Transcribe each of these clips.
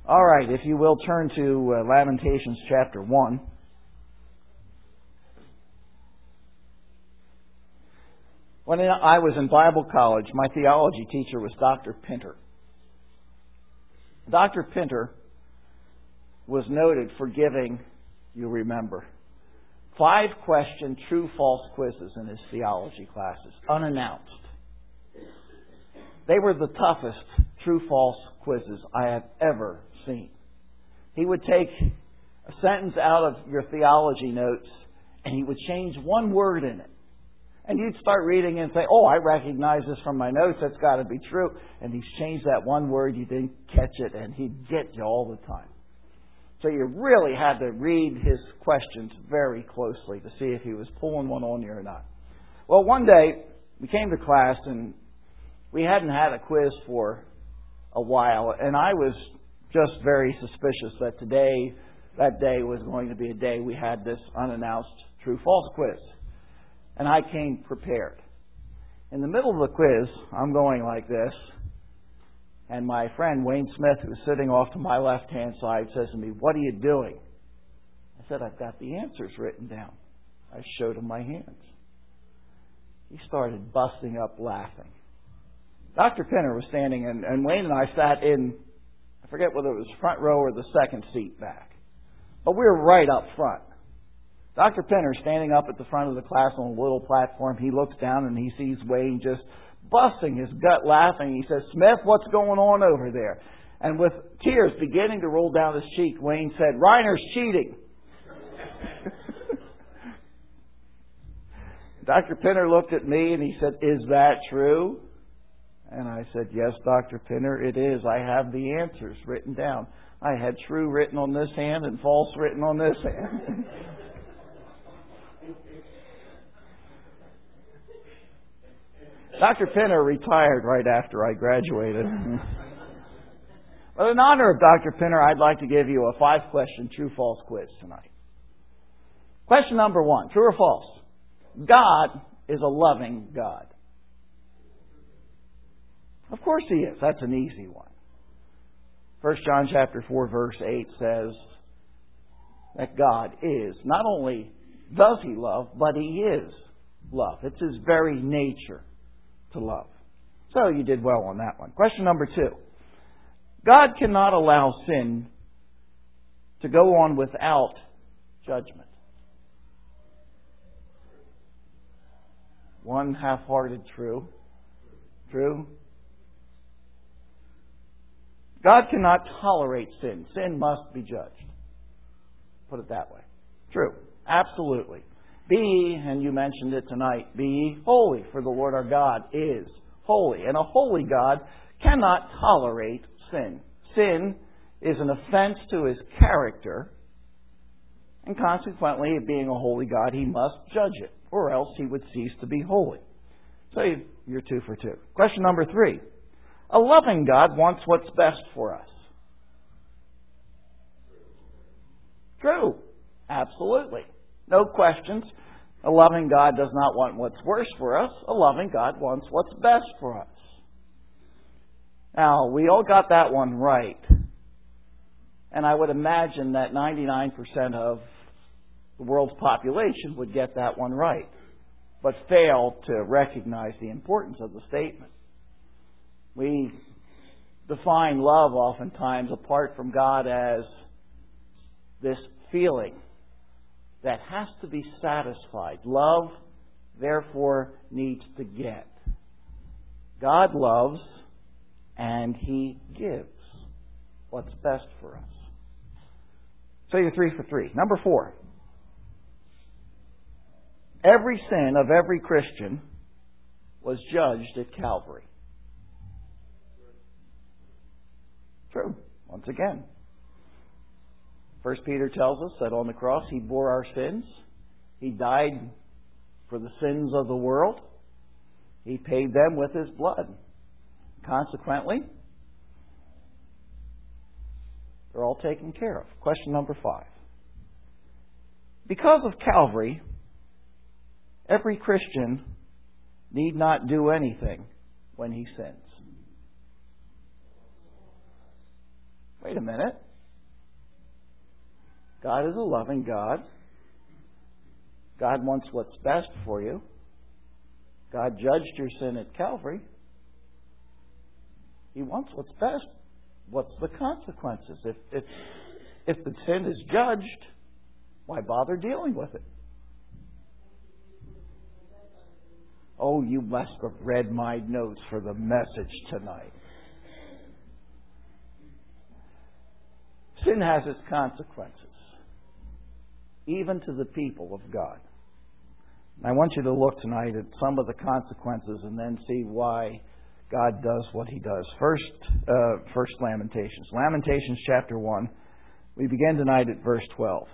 All right, if you will, turn to Lamentations chapter 1. When I was in Bible college, my theology teacher was Dr. Pinter. Dr. Pinter was noted for giving, you remember, 5-question true-false quizzes in his theology classes, unannounced. They were the toughest true-false quizzes I have ever seen. He would take a sentence out of your theology notes and he would change one word in it. And you'd start reading and say, oh, I recognize this from my notes, that's got to be true. And he's changed that one word, you didn't catch it, and he'd get you all the time. So you really had to read his questions very closely to see if he was pulling one on you or not. Well, one day we came to class and we hadn't had a quiz for a while, and I was just very suspicious that that day was going to be a day we had this unannounced true-false quiz. And I came prepared. In the middle of the quiz, I'm going like this, and my friend Wayne Smith, who's sitting off to my left-hand side, says to me, "What are you doing?" I said, "I've got the answers written down." I showed him my hands. He started busting up laughing. Dr. Pinter was standing, and Wayne and I sat in, I forget whether it was front row or the second seat back. But we were right up front. Dr. Pinter standing up at the front of the class on a little platform. He looks down and he sees Wayne just busting his gut laughing. He says, "Smith, what's going on over there?" And with tears beginning to roll down his cheek, Wayne said, "Reiner's cheating." Dr. Pinter looked at me and he said, "Is that true?" And I said, "Yes, Dr. Pinter, it is. I have the answers written down. I had true written on this hand and false written on this hand." Dr. Pinter retired right after I graduated. But in honor of Dr. Pinter, I'd like to give you a 5-question true-false quiz tonight. Question number 1, true or false? God is a loving God. Of course He is. That's an easy one. 1 John chapter 4 verse 8 says that God is. Not only does He love, but He is love. It's His very nature to love. So you did well on that one. Question number 2. God cannot allow sin to go on without judgment. One half-hearted true. True. God cannot tolerate sin. Sin must be judged. Put it that way. True. Absolutely. Be ye, and you mentioned it tonight, be ye holy, for the Lord our God is holy. And a holy God cannot tolerate sin. Sin is an offense to His character, and consequently, being a holy God, He must judge it, or else He would cease to be holy. So you're 2 for 2. Question number 3. A loving God wants what's best for us. True. Absolutely. No questions. A loving God does not want what's worse for us. A loving God wants what's best for us. Now, we all got that one right. And I would imagine that 99% of the world's population would get that one right, but fail to recognize the importance of the statement. We define love oftentimes apart from God as this feeling that has to be satisfied. Love, therefore, needs to get. God loves and He gives what's best for us. So you're 3 for 3. Number 4. Every sin of every Christian was judged at Calvary. True. Once again. 1 Peter tells us that on the cross He bore our sins. He died for the sins of the world. He paid them with His blood. Consequently, they're all taken care of. Question number 5. Because of Calvary, every Christian need not do anything when he sins. Wait a minute. God is a loving God. God wants what's best for you. God judged your sin at Calvary. He wants what's best. What's the consequences? If the sin is judged, why bother dealing with it? Oh, you must have read my notes for the message tonight. Sin has its consequences, even to the people of God. I want you to look tonight at some of the consequences and then see why God does what He does. First Lamentations. Lamentations chapter 1. We begin tonight at verse 12.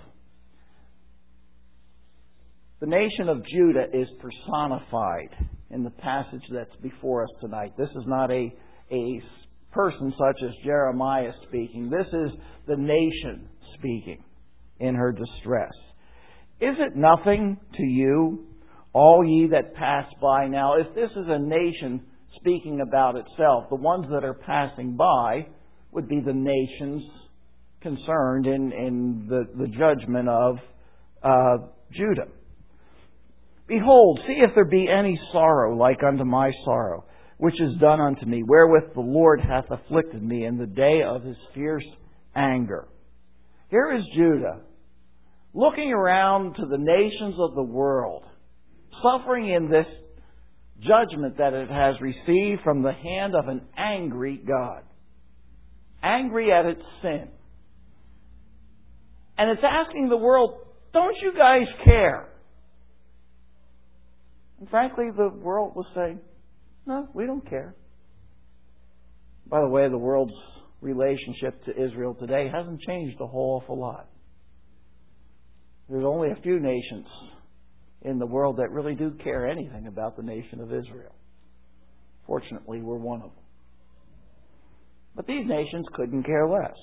The nation of Judah is personified in the passage that's before us tonight. This is not a person such as Jeremiah speaking. This is the nation speaking in her distress. Is it nothing to you, all ye that pass by? Now, if this is a nation speaking about itself, the ones that are passing by would be the nations concerned in the judgment of Judah. Behold, see if there be any sorrow like unto my sorrow, which is done unto me, wherewith the Lord hath afflicted me in the day of His fierce anger. Here is Judah, looking around to the nations of the world, suffering in this judgment that it has received from the hand of an angry God. Angry at its sin. And it's asking the world, don't you guys care? And frankly, the world will say, no, we don't care. By the way, the world's relationship to Israel today hasn't changed a whole awful lot. There's only a few nations in the world that really do care anything about the nation of Israel. Fortunately, we're one of them. But these nations couldn't care less.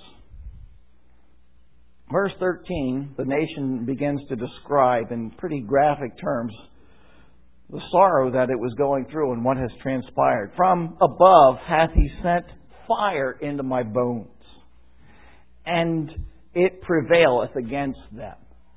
Verse 13, the nation begins to describe in pretty graphic terms the sorrow that it was going through and what has transpired. From above hath He sent fire into my bones, and it prevaileth against them.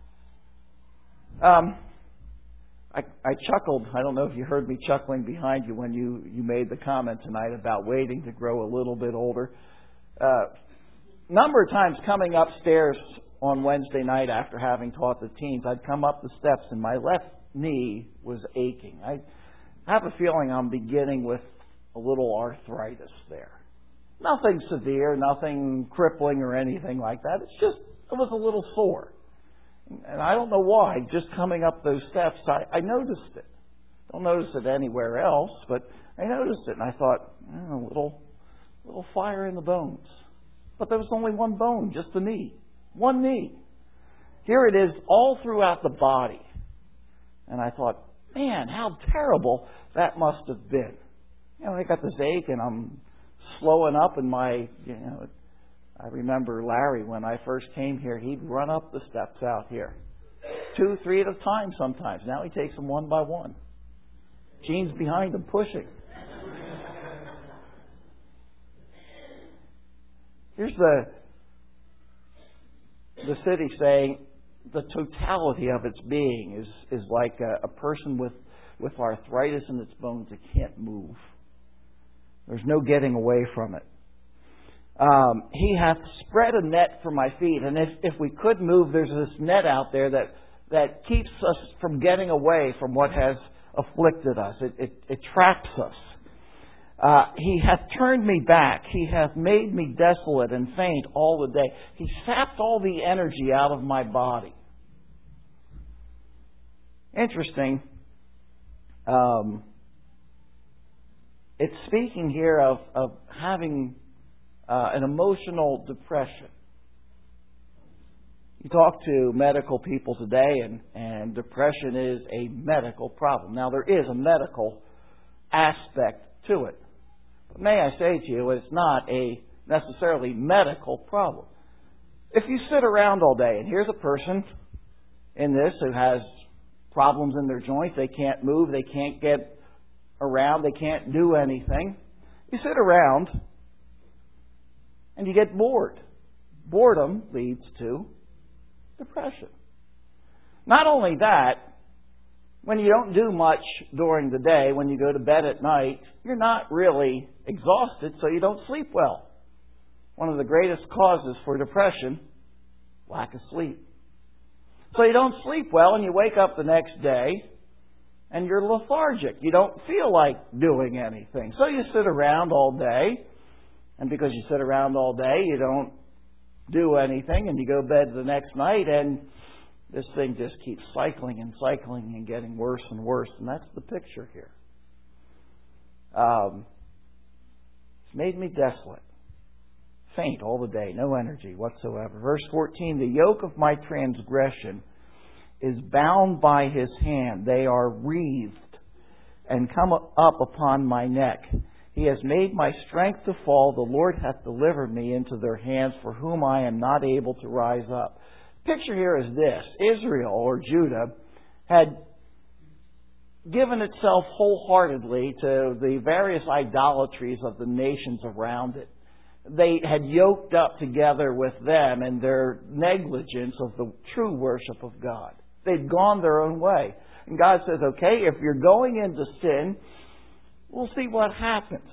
I chuckled. I don't know if you heard me chuckling behind you when you made the comment tonight about waiting to grow a little bit older. Number of times coming upstairs on Wednesday night after having taught the teens, I'd come up the steps and my left knee was aching. I have a feeling I'm beginning with a little arthritis there. Nothing severe, nothing crippling or anything like that. It was a little sore. And I don't know why. Just coming up those steps, I noticed it. Don't notice it anywhere else, but I noticed it. And I thought, a little fire in the bones. But there was only one bone, just the knee. One knee. Here it is all throughout the body. And I thought, man, how terrible that must have been. I got this ache and I'm slowing up in my, I remember Larry, when I first came here, he'd run up the steps out here. 2, 3 at a time sometimes. Now he takes them one by one. Gene's behind him pushing. Here's the city saying the totality of its being is like a person with arthritis in its bones that can't move. There's no getting away from it. He hath spread a net for my feet. And if we could move, there's this net out there that keeps us from getting away from what has afflicted us. It traps us. He hath turned me back. He hath made me desolate and faint all the day. He sapped all the energy out of my body. Interesting. It's speaking here of having an emotional depression. You talk to medical people today, and depression is a medical problem. Now, there is a medical aspect to it. But may I say to you, it's not a necessarily medical problem. If you sit around all day, and here's a person in this who has problems in their joints, they can't move, they can't get around, they can't do anything. You sit around and you get bored. boredom leads to depression. Not only that, when you don't do much during the day, when you go to bed at night, you're not really exhausted, so you don't sleep well. One of the greatest causes for depression, lack of sleep. So you don't sleep well and you wake up the next day and you're lethargic. You don't feel like doing anything. So you sit around all day, and because you sit around all day, you don't do anything, and you go to bed the next night, and this thing just keeps cycling and cycling and getting worse and worse. And that's the picture here. It's made me desolate. Faint all the day, no energy whatsoever. Verse 14, the yoke of my transgression is bound by His hand. They are wreathed and come up upon my neck. He has made my strength to fall. The Lord hath delivered me into their hands, for whom I am not able to rise up. Picture here is this. Israel, or Judah, had given itself wholeheartedly to the various idolatries of the nations around it. They had yoked up together with them in their negligence of the true worship of God. They'd gone their own way. And God says, okay, if you're going into sin, we'll see what happens.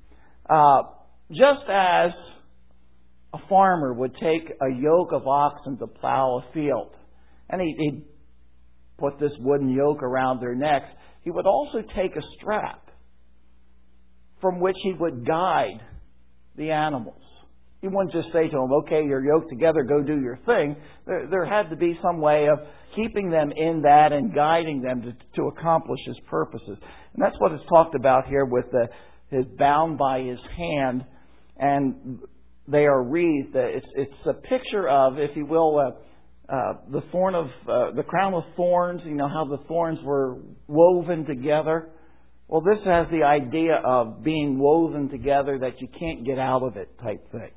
Just as a farmer would take a yoke of oxen to plow a field, and he'd put this wooden yoke around their necks, he would also take a strap from which he would guide the animals. He wouldn't just say to them, okay, you're yoked together, go do your thing. There had to be some way of keeping them in that and guiding them to accomplish His purposes. And that's what is talked about here with His bound by His hand, and they are wreathed. It's a picture of, if you will, the crown of thorns. You know how the thorns were woven together. Well, this has the idea of being woven together that you can't get out of it type thing.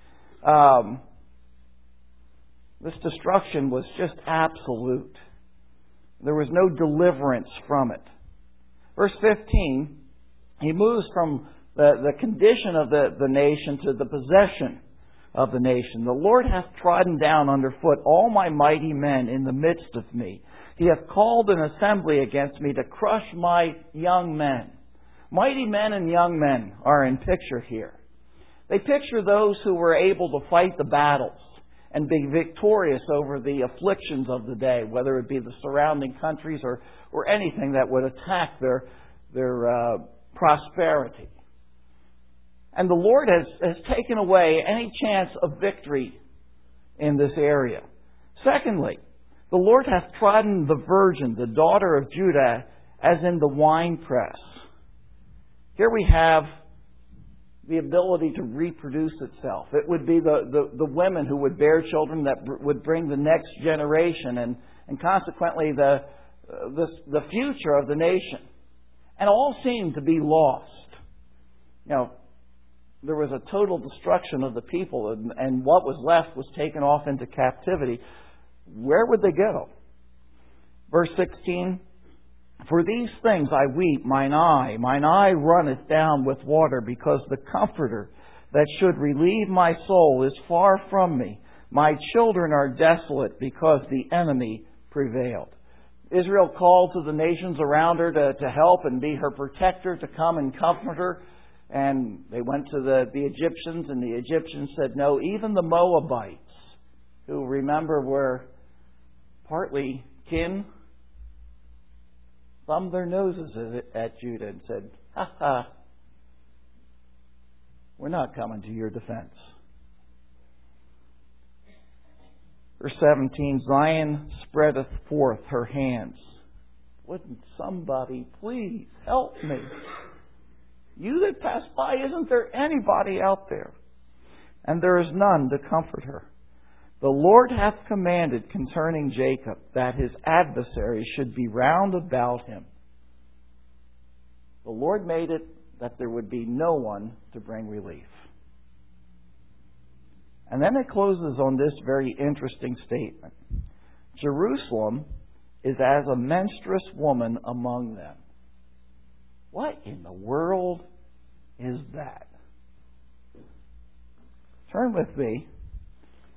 This destruction was just absolute. There was no deliverance from it. Verse 15, he moves from the condition of the nation to the possession of the nation. The Lord hath trodden down underfoot all my mighty men in the midst of me. He hath called an assembly against me to crush my young men. Mighty men and young men are in picture here. They picture those who were able to fight the battles and be victorious over the afflictions of the day, whether it be the surrounding countries or anything that would attack their prosperity. And the Lord has taken away any chance of victory in this area. Secondly, the Lord hath trodden the virgin, the daughter of Judah, as in the winepress. Here we have the ability to reproduce itself. It would be the women who would bear children that would bring the next generation and consequently the future of the nation. And all seemed to be lost. You know, there was a total destruction of the people, and what was left was taken off into captivity. Where would they go? Verse 16, for these things I weep, mine eye runneth down with water, because the Comforter that should relieve my soul is far from me. My children are desolate, because the enemy prevailed. Israel called to the nations around her to help and be her protector, to come and comfort her. And they went to the Egyptians, and the Egyptians said no. Even the Moabites, who remember were partly kin, thumbed their noses at Judah and said, ha ha, we're not coming to your defense. Verse 17, Zion spreadeth forth her hands. Wouldn't somebody please help me? You that pass by, isn't there anybody out there? And there is none to comfort her. The Lord hath commanded concerning Jacob that his adversaries should be round about him. The Lord made it that there would be no one to bring relief. And then it closes on this very interesting statement. Jerusalem is as a menstruous woman among them. What in the world is that? Turn with me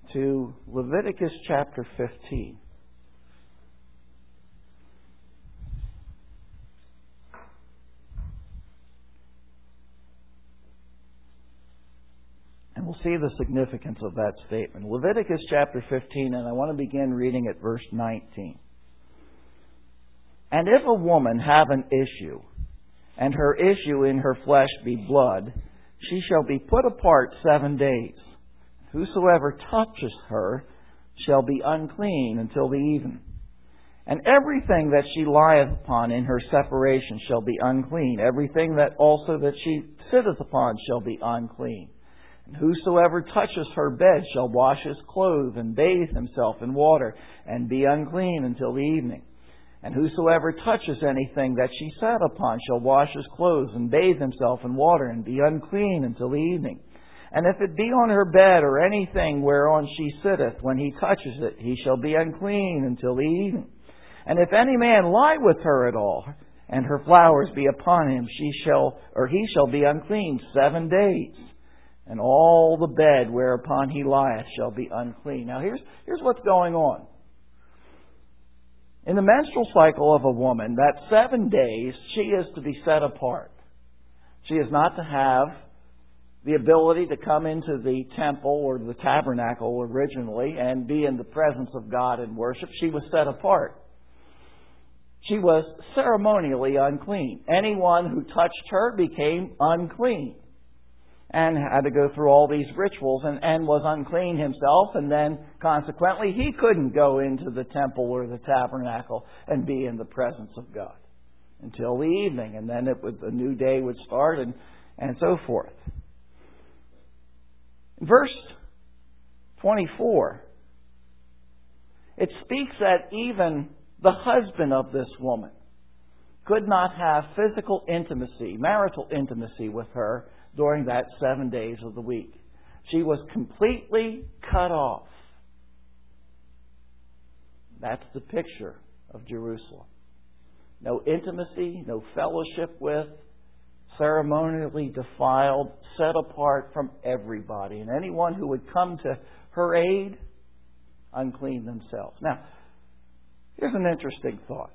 to Leviticus chapter 15. And we'll see the significance of that statement. Leviticus chapter 15, and I want to begin reading at verse 19. And if a woman have an issue, and her issue in her flesh be blood, she shall be put apart 7 days. Whosoever touches her shall be unclean until the even. And everything that she lieth upon in her separation shall be unclean. Everything that also that she sitteth upon shall be unclean. And whosoever touches her bed shall wash his clothes and bathe himself in water and be unclean until the evening. And whosoever touches anything that she sat upon shall wash his clothes and bathe himself in water and be unclean until the evening. And if it be on her bed or anything whereon she sitteth, when he touches it, he shall be unclean until the evening. And if any man lie with her at all, and her flowers be upon him, he shall be unclean 7 days. And all the bed whereupon he lieth shall be unclean. Now here's what's going on. In the menstrual cycle of a woman, that 7 days, she is to be set apart. She is not to have the ability to come into the temple or the tabernacle originally and be in the presence of God and worship. She was set apart. She was ceremonially unclean. Anyone who touched her became unclean and had to go through all these rituals and was unclean himself, and then consequently he couldn't go into the temple or the tabernacle and be in the presence of God until the evening, and then the new day would start and so forth. In verse 24, it speaks that even the husband of this woman could not have physical intimacy, marital intimacy with her during that 7 days of the week. She was completely cut off. That's the picture of Jerusalem. No intimacy, no fellowship with, ceremonially defiled, set apart from everybody. And anyone who would come to her aid, unclean themselves. Now, here's an interesting thought.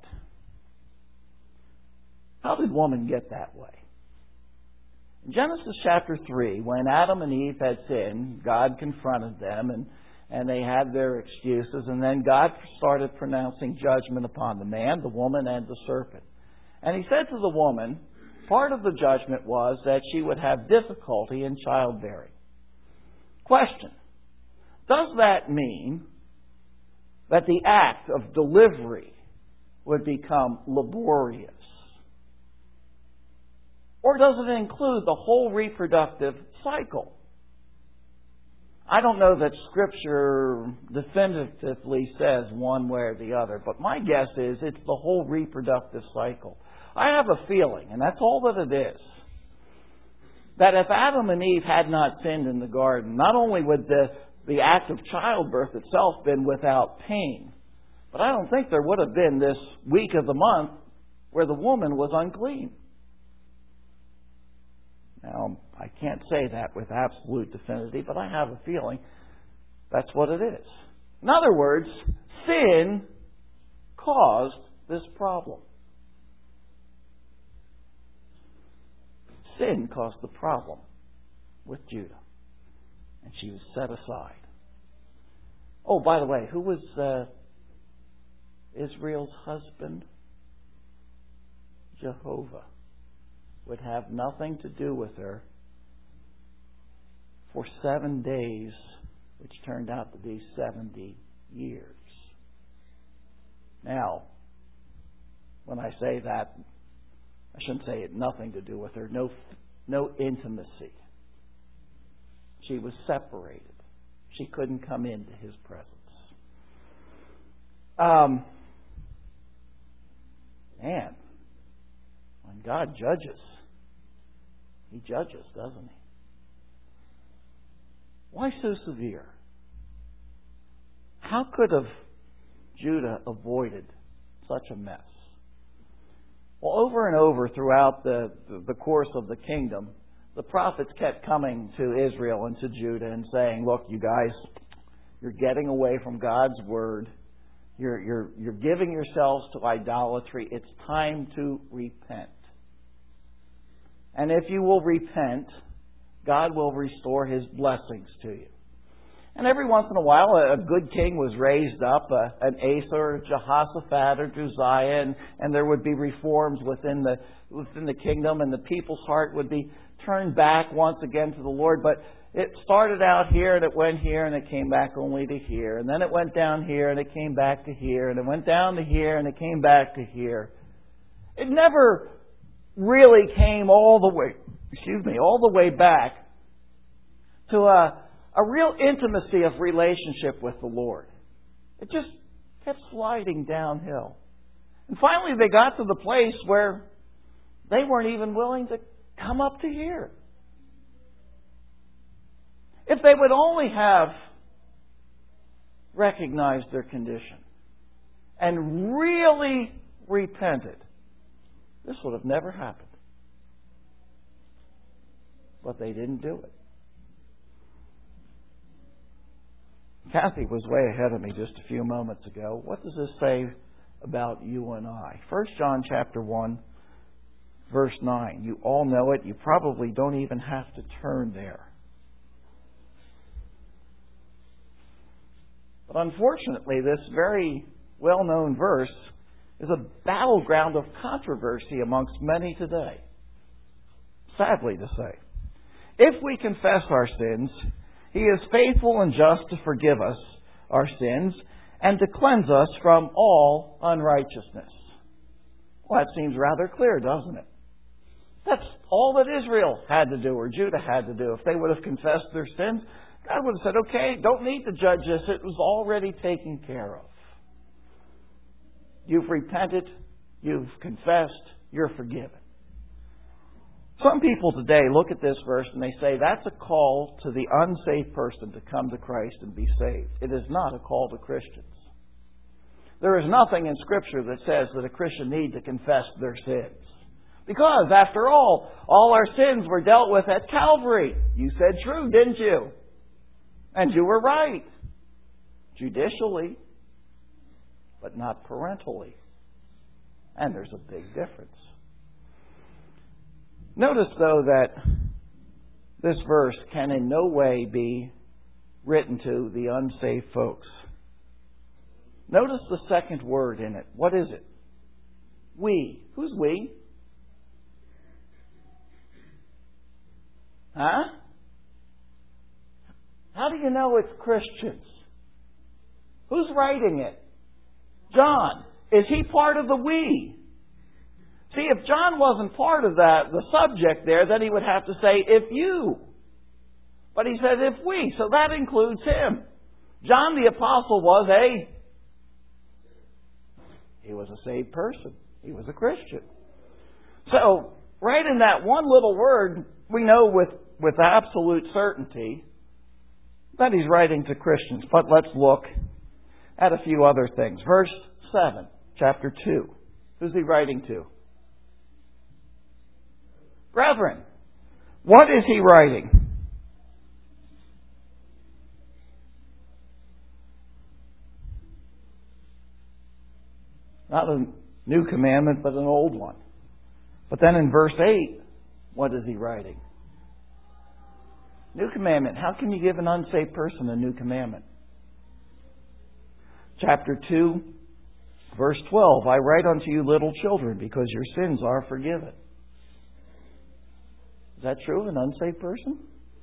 How did woman get that way? In Genesis chapter 3, when Adam and Eve had sinned, God confronted them and they had their excuses, and then God started pronouncing judgment upon the man, the woman, and the serpent. And He said to the woman, part of the judgment was that she would have difficulty in childbearing. Question: does that mean that the act of delivery would become laborious? Or does it include the whole reproductive cycle? I don't know that Scripture definitively says one way or the other, but my guess is it's the whole reproductive cycle. I have a feeling, and that's all that it is, that if Adam and Eve had not sinned in the garden, not only would the act of childbirth itself been without pain, but I don't think there would have been this week of the month where the woman was unclean. Now, I can't say that with absolute definity, but I have a feeling that's what it is. In other words, sin caused this problem. Sin caused the problem with Judah, and she was set aside. Oh, by the way, who was Israel's husband? Jehovah would have nothing to do with her for 7 days, which turned out to be 70 years. Now, when I say that, I shouldn't say it nothing to do with her. No intimacy. She was separated. She couldn't come into His presence. Man, when God judges, He judges, doesn't He? Why so severe? How could have Judah avoided such a mess? Well, over and over throughout the course of the kingdom, the prophets kept coming to Israel and to Judah and saying, look, you guys, You're getting away from God's Word. You're giving yourselves to idolatry. It's time to repent. And if you will repent, God will restore His blessings to you. And every once in a while, a good king was raised up, an Asa or Jehoshaphat or Josiah, and there would be reforms within the kingdom, and the people's heart would be turned back once again to the Lord. But it started out here, and it went here, and it came back only to here. And then it went down here, and it came back to here. And it went down to here, and it came back to here. It never really came all the way back to a real intimacy of relationship with the Lord. It just kept sliding downhill. And finally they got to the place where they weren't even willing to come up to here. If they would only have recognized their condition and really repented, this would have never happened. But they didn't do it. Kathy was way ahead of me just a few moments ago. What does this say about you and I? 1 John chapter 1, verse 9. You all know it. You probably don't even have to turn there. But unfortunately, this very well-known verse is a battleground of controversy amongst many today. Sadly to say. If we confess our sins, He is faithful and just to forgive us our sins and to cleanse us from all unrighteousness. Well, that seems rather clear, doesn't it? That's all that Israel had to do, or Judah had to do. If they would have confessed their sins, God would have said, okay, don't need to judge this. It was already taken care of. You've repented. You've confessed. You're forgiven. Some people today look at this verse and they say that's a call to the unsaved person to come to Christ and be saved. It is not a call to Christians. There is nothing in Scripture that says that a Christian need to confess their sins. Because, after all our sins were dealt with at Calvary. You said true, didn't you? And you were right. Judicially, but not parentally. And there's a big difference. Notice, though, that this verse can in no way be written to the unsaved folks. Notice the second word in it. What is it? We. Who's we? Huh? How do you know it's Christians? Who's writing it? John. Is he part of the we? See, if John wasn't part of that, the subject there, then he would have to say, if you. But he says, if we. So that includes him. John the Apostle he was a saved person. He was a Christian. So, right in that one little word, we know with absolute certainty that he's writing to Christians. But let's look at a few other things. Verse 7, chapter 2. Who's he writing to? Brethren. What is he writing? Not a new commandment, but an old one. But then in verse 8, what is he writing? New commandment. How can you give an unsaved person a new commandment? Chapter 2, verse 12. I write unto you, little children, because your sins are forgiven. Is that true of an unsaved person?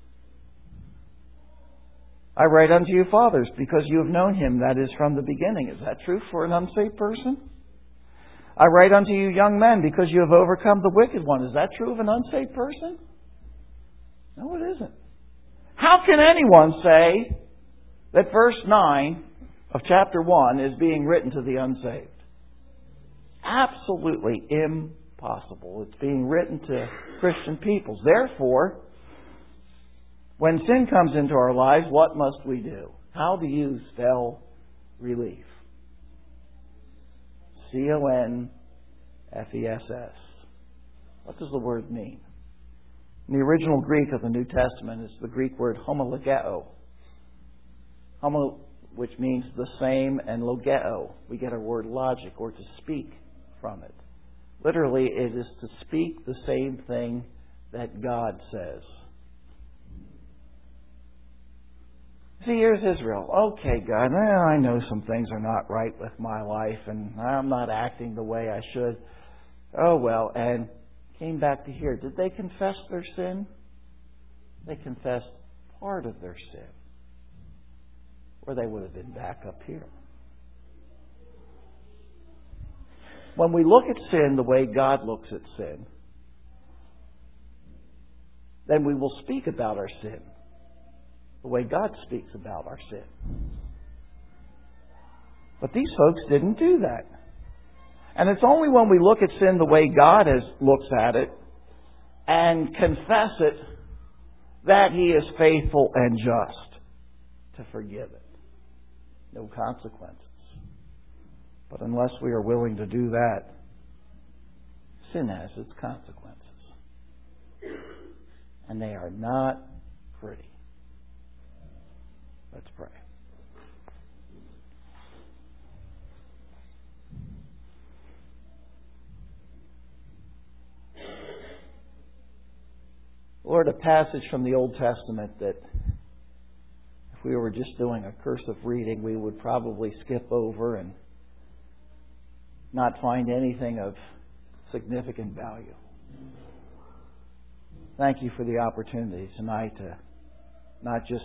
I write unto you, fathers, because you have known Him that is from the beginning. Is that true for an unsaved person? I write unto you, young men, because you have overcome the wicked one. Is that true of an unsaved person? No, it isn't. How can anyone say that verse 9 of chapter 1 is being written to the unsaved? Absolutely impossible. It's being written to Christian peoples. Therefore, when sin comes into our lives, what must we do? How do you spell relief? C-O-N-F-E-S-S. What does the word mean? In the original Greek of the New Testament, it's the Greek word homologeo. which means the same, and logeo. We get our word logic, or to speak from it. Literally, it is to speak the same thing that God says. See, here's Israel. Okay, God, I know some things are not right with my life, and I'm not acting the way I should. Oh, well, and came back to here. Did they confess their sin? They confessed part of their sin, or they would have been back up here. When we look at sin the way God looks at sin, then we will speak about our sin the way God speaks about our sin. But these folks didn't do that. And it's only when we look at sin the way God looks at it and confess it that He is faithful and just to forgive it. No consequences. But unless we are willing to do that, sin has its consequences. And they are not pretty. Let's pray. Lord, a passage from the Old Testament that if we were just doing a cursive reading, we would probably skip over and not find anything of significant value. Thank you for the opportunity tonight to not just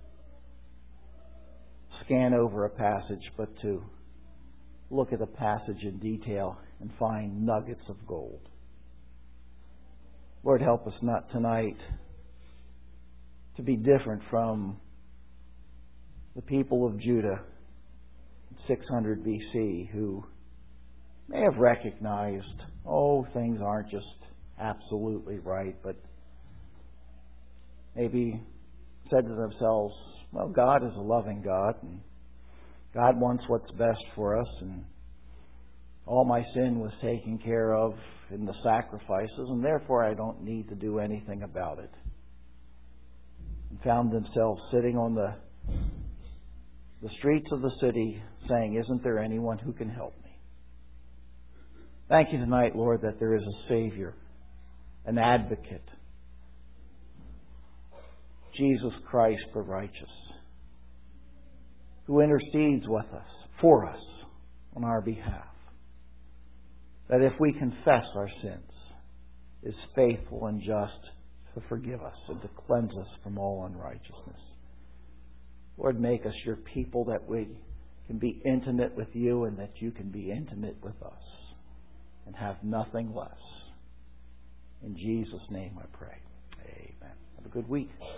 scan over a passage, but to look at a passage in detail and find nuggets of gold. Lord, help us not tonight to be different from the people of Judah in 600 BC who may have recognized, things aren't just absolutely right, but maybe said to themselves, well, God is a loving God, and God wants what's best for us, and all my sin was taken care of in the sacrifices, and therefore I don't need to do anything about it. And found themselves sitting on the streets of the city saying, isn't there anyone who can help me? Thank you tonight, Lord, that there is a Savior, an advocate, Jesus Christ the righteous, who intercedes with us, for us, on our behalf. That if we confess our sins, is faithful and just to forgive us and to cleanse us from all unrighteousness. Lord, make us your people that we can be intimate with you and that you can be intimate with us and have nothing less. In Jesus' name I pray. Amen. Have a good week.